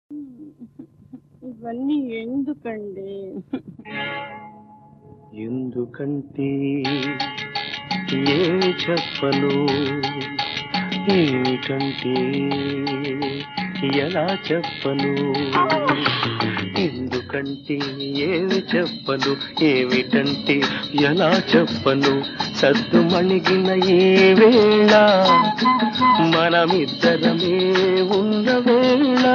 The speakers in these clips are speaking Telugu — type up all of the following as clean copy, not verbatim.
ఇవన్నీ ఎందుకండి? ఎందుకంటే ఏమి చెప్పను, ఏమిటంటే ఎలా చెప్పను. ఎందుకంటే ఏమి చెప్పను, ఏమిటంటే ఎలా చెప్పను. సద్దు మణిగిన ఈ వేళ మనమిద్దరమే ఉన్న వేళ.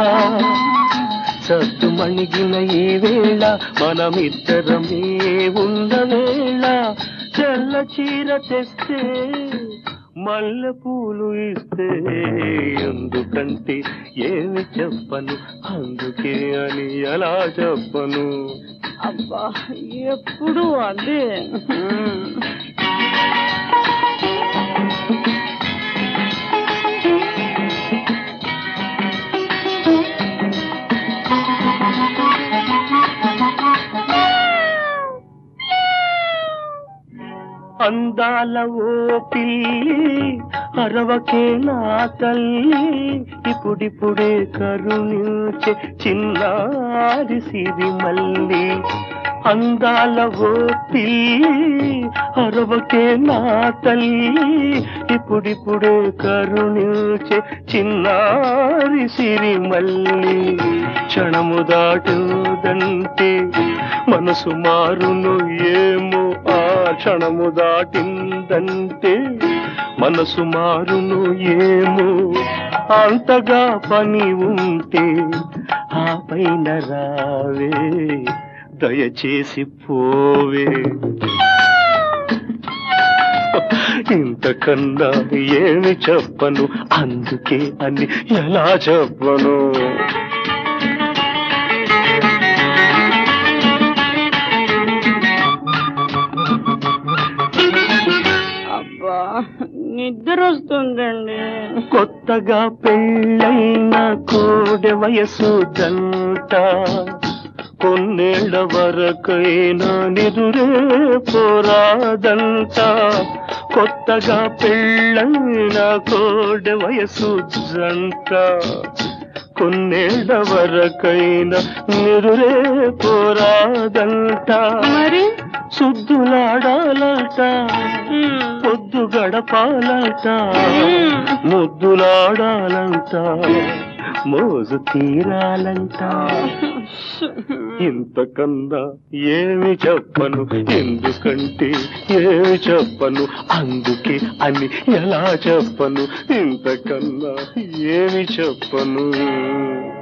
సద్దు మణిగిన ఈ వేళ మనమిద్దరమే ఉన్న వేళ. తెల్ల చీర తెస్తే మల్లె పూలు ఇస్తే ఎందుకంటే ఏమి చెప్పను, అందుకే అని ఎలా చెప్పను. అబ్బా, ఎప్పుడు అదే. అందాల ఓ పిల్లి అరవకే నా తల్లి, ఇప్పుడిప్పుడే కరుణించే చిన్నారి సిరి మల్లి. అందాల ఓ పిల్లి అరవకే నా తల్లి, ఇప్పుడిప్పుడే కరుణించే చిన్నారి సిరి మల్లి. క్షణము దాటుదంటే మనసు మారును ఏమో, ఆ క్షణము దాటిందంటే మనసు మారును ఏమో. అంతగా పని ఉంటే ఆ పైన రావే, దయచేసి పోవే. ఇంతకన్నా ఏమి చెప్పను, అందుకే అని ఎలా చెప్పను. అబ్బా, నిద్ర వస్తుందండి. కొత్తగా పెళ్ళైన కోడె వయసు దంట, కొన్నేళ్ల వరకైనా నిదురే పోరాదంట. కొత్తగా పెళ్ళైన కోడె వయసు జంట, కొన్నేళ్ల వరకైనా నిదురే పోరాదంట. మరి సుద్దులాడాలంట, పొద్దు గడపాలంట, ముద్దులాడాలంట, మోజు తీరాలంట. ఇంతకన్నా ఏమి చెప్పను, ఎందుకంటే ఏమి చెప్పను, అందుకే అని ఎలా చెప్పను. ఇంతకన్నా ఏమి చెప్పను.